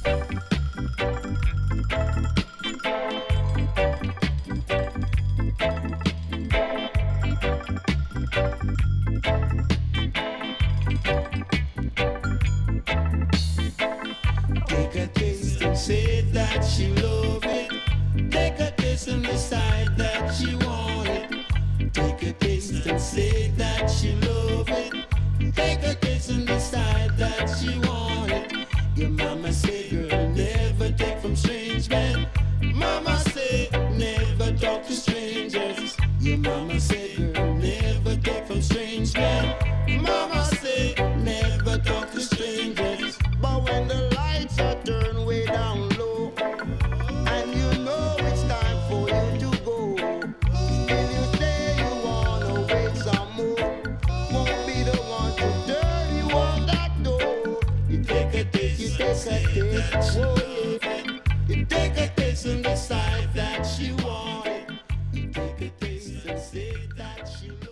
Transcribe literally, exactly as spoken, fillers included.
Take a taste and say that she love it. Take a taste and decide that she want it. Take a taste and say that she love it. Take a taste and decide that she want it. Your mama say, girl, never take from strange men. Mama say, never talk to strangers. Your mama say, girl, never take from strange men. Mama say, never talk to strangers. But when the lights are turned way down low, and you know it's time for you to go, still you say you wanna wait some more, won't be the one to turn you on that door. You take a taste, you take a taste, oh yeah. You take a taste and decide that she want it. You take a taste and say that she